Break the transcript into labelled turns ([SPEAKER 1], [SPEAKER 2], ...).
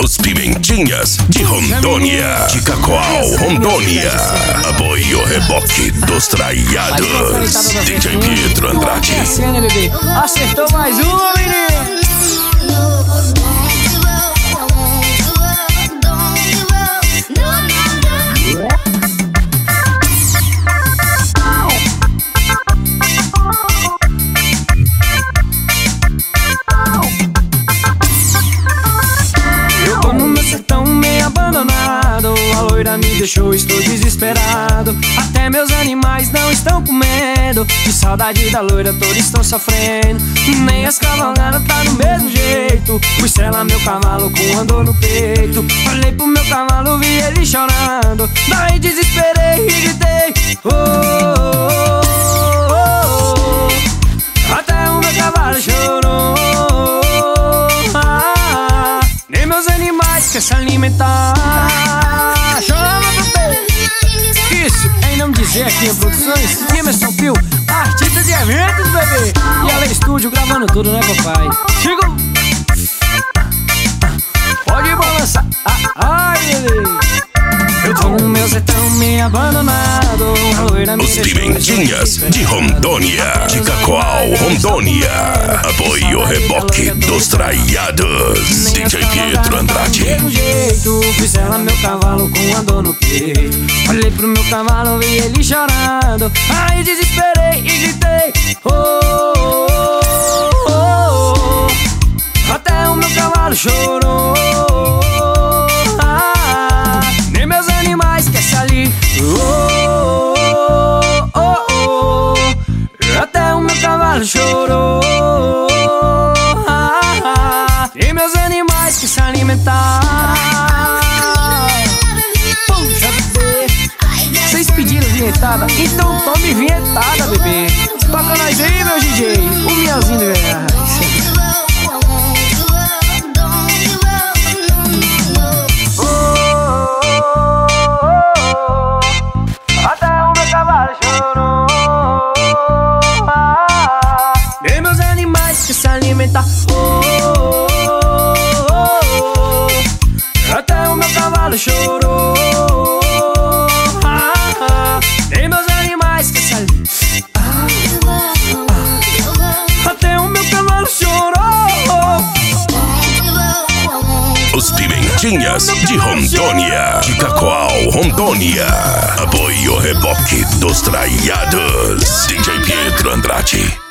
[SPEAKER 1] Os Pimentinhas de Rondônia, de Cacoal, Rondônia. Apoio Reboque dos Traiados. DJ Pietro Andrade.
[SPEAKER 2] Acertou mais uma, menino. A loira me deixou, estou desesperado. Até meus animais não estão com medo. De saudade da loira todos estão sofrendo. Nem as cavalgadas tá do mesmo jeito. Fui selar meu cavalo com andor no peito. Olhei pro meu cavalo, vi ele chorando. Daí desesperei e gritei oh, oh, oh, oh. Até o meu cavalo chorou. Nem meus animais querem se alimentar. Chama, bebê. Isso, em nome de Zé aqui em Produções, Emerson Pio, artista de eventos, bebê. E ela é estúdio gravando tudo, né, papai? Chegou. Pode balançar. Ai, bebê. Eu tô no meu sertão meio abandonado.
[SPEAKER 1] Os Pimentinhas de Rondônia, de Cacoal, Rondônia. Apoio Reboque dos Traiados. DJ Pietro Andrade.
[SPEAKER 2] Fiz ela meu cavalo com andor no peito. Olhei pro meu cavalo, vi ele chorando. Aí desesperei e gritei oh, oh, oh, oh, oh. Até o meu cavalo chorou. Nem meus animais querem se ali oh, oh, oh, oh. Até o meu cavalo chorou. Nem meus animais querem se alimentar. Puxa, bebê. Vocês pediram vinhetada? Então tome vinhetada, bebê. Toca nós aí, meu DJ. O Miazinho do Goiás. Nem meus animais que se alimentar oh, oh, oh, oh. Até o meu cavalo chorou. Nem meus animais que se alimentar até o meu cavalo chorou.
[SPEAKER 1] Os Pimentinhas de Rondônia, de Cacoal, Rondônia. Apoio Reboque dos Traiados. DJ Pietro Andrade.